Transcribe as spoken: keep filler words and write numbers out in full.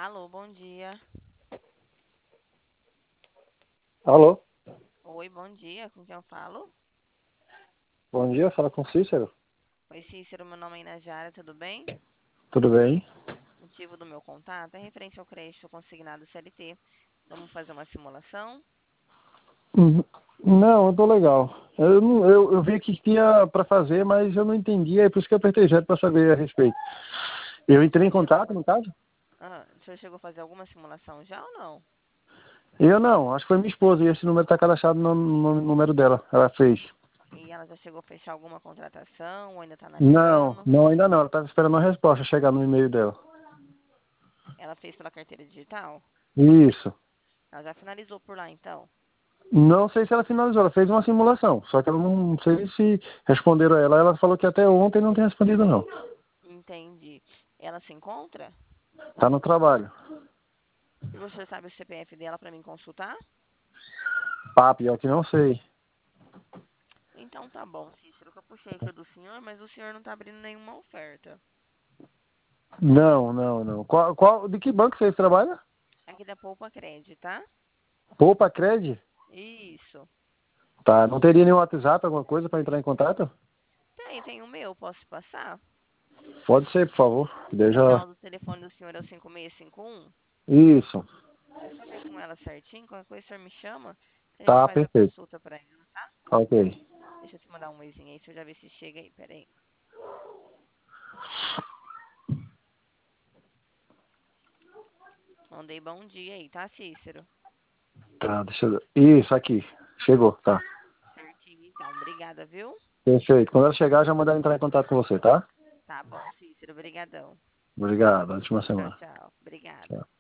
Alô, bom dia. Alô, Oi, bom dia. Com quem eu falo? bom dia, fala com o Cícero. Oi, Cícero, meu nome é Inajara, tudo bem? Tudo bem? Motivo do meu contato é referente ao crédito consignado C L T. Vamos fazer uma simulação? Uhum. Não, eu tô legal. Eu, não- eu, eu vi que tinha para fazer, mas eu não entendi, é por isso que eu apertei zero para saber a respeito. Eu O entrei em senhor, contato, no caso? ah, o senhor chegou a fazer alguma simulação já ou não? Eu não, acho que foi minha esposa e esse número tá cadastrado no, no número dela. Ela fez. E ela já chegou a fechar alguma contratação ou ainda está Não, analisando? não, ainda não. Ela tava esperando a resposta chegar no e-mail dela. Ela fez pela carteira digital? Isso. Ela já finalizou por lá, então? Não sei se ela finalizou, ela fez uma simulação. Só que ela não, não sei se responderam a ela. Ela falou que até ontem não tem respondido, não. Entendi. Ela se encontra? Tá no trabalho. E você sabe o C P F dela para mim consultar? Ah, pior que não sei. Então tá bom, Cícero, que eu puxei aqui o do senhor, mas o senhor não tá abrindo nenhuma oferta. Não, não, não. Qual, qual, de que banco você trabalha? Aqui da Poupa Cred, tá? Poupa Cred? Isso. Tá, não teria nenhum WhatsApp, alguma coisa para entrar em contato? Tem, tem o meu, posso te passar? Pode ser, por favor. O Deixa. final do telefone do senhor é o cinco seis cinco um. Isso. Deixa eu ver com ela certinho, qualquer coisa o senhor me chama, que a gente Tá, faz a perfeito. consulta pra ela, tá? Ok. Deixa eu te mandar um oizinho aí, deixa eu já ver se chega aí, peraí. Mandei bom dia aí, tá, Cícero? Tá, deixa eu. Isso, aqui. Chegou, tá. Certinho, então. Obrigada, viu? Perfeito. Quando ela chegar, já mandar entrar em contato com você, tá? Tá bom, Cícero, brigadão. Obrigado. Ótima Tchau, semana. tchau. Obrigada. Tchau.